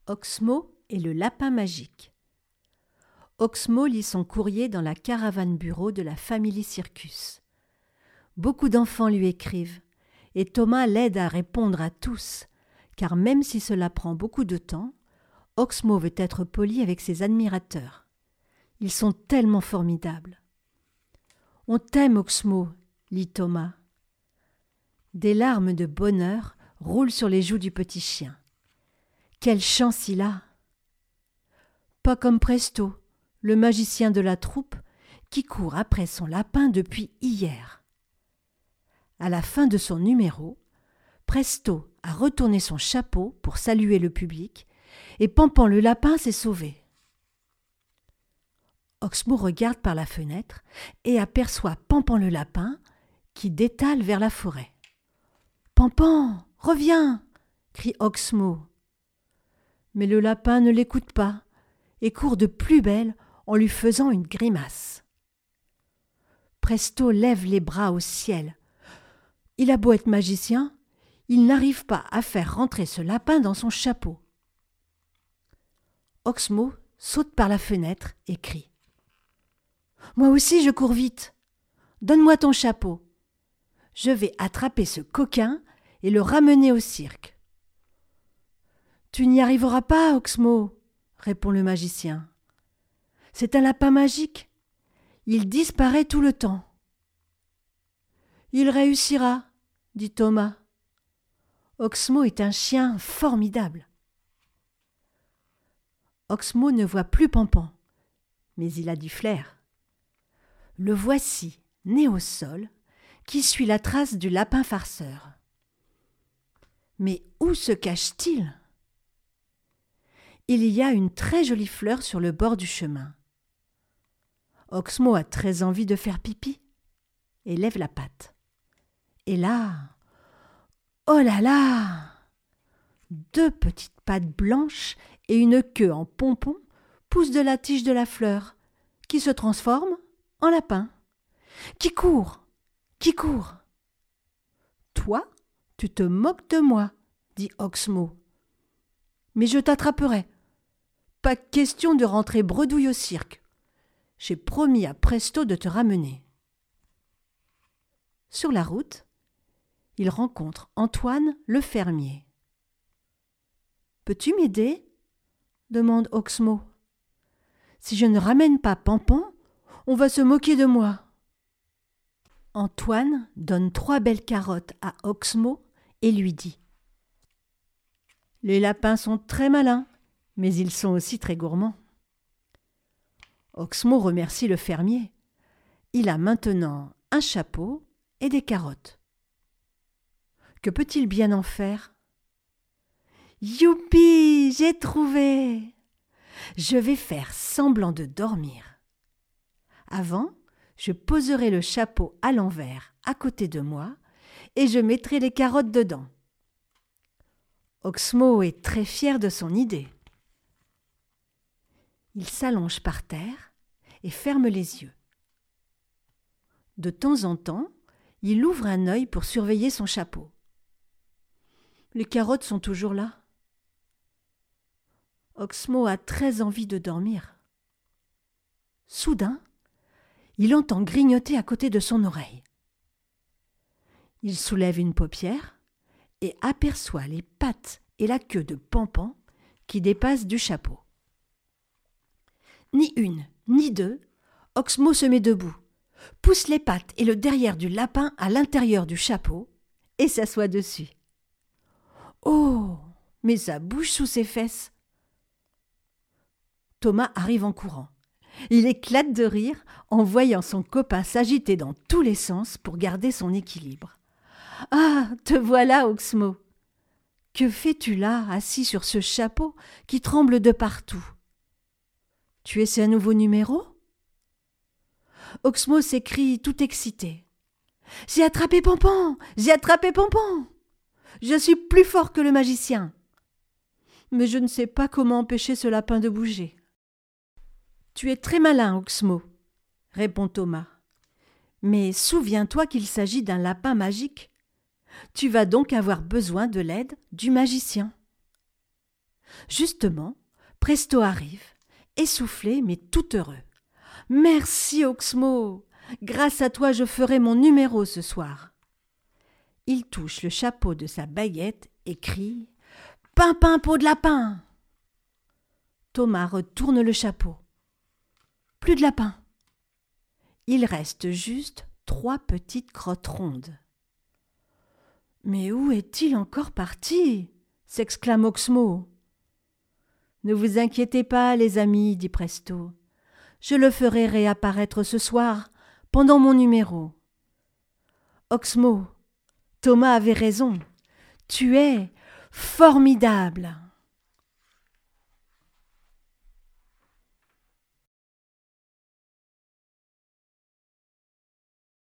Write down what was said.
Oxmo et le lapin magique. Oxmo lit son courrier dans la caravane bureau de la Family Circus. Beaucoup d'enfants lui écrivent, et Thomas l'aide à répondre à tous, car même si cela prend beaucoup de temps, Oxmo veut être poli avec ses admirateurs. Ils sont tellement formidables. « On t'aime, Oxmo », lit Thomas. Des larmes de bonheur roulent sur les joues du petit chien. Quelle chance il a! Pas comme Presto, le magicien de la troupe, qui court après son lapin depuis hier. À la fin de son numéro, Presto a retourné son chapeau pour saluer le public et Pampan le lapin s'est sauvé. Oxmo regarde par la fenêtre et aperçoit Pampan le lapin qui détale vers la forêt. « Pampan, reviens !» crie Oxmo. Mais le lapin ne l'écoute pas et court de plus belle en lui faisant une grimace. Presto lève les bras au ciel. Il a beau être magicien, il n'arrive pas à faire rentrer ce lapin dans son chapeau. Oxmo saute par la fenêtre et crie. « Moi aussi je cours vite. Donne-moi ton chapeau. Je vais attraper ce coquin et le ramener au cirque. » « Tu n'y arriveras pas, Oxmo, » répond le magicien. « C'est un lapin magique. Il disparaît tout le temps. »« Il réussira, » dit Thomas. Oxmo est un chien formidable. Oxmo ne voit plus Pampan, mais il a du flair. Le voici, né au sol, qui suit la trace du lapin farceur. Mais où se cache-t-il ? Il y a une très jolie fleur sur le bord du chemin. Oxmo a très envie de faire pipi et lève la patte. Et là, oh là là! 2 petites pattes blanches et une queue en pompon poussent de la tige de la fleur, qui se transforme en lapin. Qui court? Qui court? Toi, tu te moques de moi, dit Oxmo. Mais je t'attraperai. Pas question de rentrer bredouille au cirque. J'ai promis à Presto de te ramener. Sur la route, il rencontre Antoine le fermier. « Peux-tu m'aider ?» demande Oxmo. « Si je ne ramène pas Pampan, on va se moquer de moi. » Antoine donne 3 belles carottes à Oxmo et lui dit « Les lapins sont très malins, mais ils sont aussi très gourmands. » Oxmo remercie le fermier. Il a maintenant un chapeau et des carottes. Que peut-il bien en faire ? Youpi, j'ai trouvé ! Je vais faire semblant de dormir. Avant, je poserai le chapeau à l'envers à côté de moi et je mettrai les carottes dedans. Oxmo est très fier de son idée. Il s'allonge par terre et ferme les yeux. De temps en temps, il ouvre un œil pour surveiller son chapeau. Les carottes sont toujours là. Oxmo a très envie de dormir. Soudain, il entend grignoter à côté de son oreille. Il soulève une paupière et aperçoit les pattes et la queue de Pampan qui dépassent du chapeau. Ni une, ni deux, Oxmo se met debout, pousse les pattes et le derrière du lapin à l'intérieur du chapeau et s'assoit dessus. Oh, mais ça bouge sous ses fesses. Thomas arrive en courant. Il éclate de rire en voyant son copain s'agiter dans tous les sens pour garder son équilibre. « Ah, te voilà, Oxmo! Que fais-tu là, assis sur ce chapeau qui tremble de partout? Tu essaies un nouveau numéro ?» Oxmo s'écrie tout excité. « J'ai attrapé Pampan! J'ai attrapé Pampan! Je suis plus fort que le magicien! Mais je ne sais pas comment empêcher ce lapin de bouger. » « Tu es très malin, Oxmo, » répond Thomas. « Mais souviens-toi qu'il s'agit d'un lapin magique. Tu vas donc avoir besoin de l'aide du magicien. » Justement, Presto arrive, essoufflé mais tout heureux. « Merci, Oxmo! Grâce à toi, je ferai mon numéro ce soir. » Il touche le chapeau de sa baguette et crie « Pimpin, peau de lapin !» Thomas retourne le chapeau. Plus de lapin. Il reste juste 3 petites crottes rondes. « Mais où est-il encore parti ?» s'exclame Oxmo. « Ne vous inquiétez pas, les amis, dit Presto. Je le ferai réapparaître ce soir pendant mon numéro. » Oxmo, Thomas avait raison. Tu es formidable.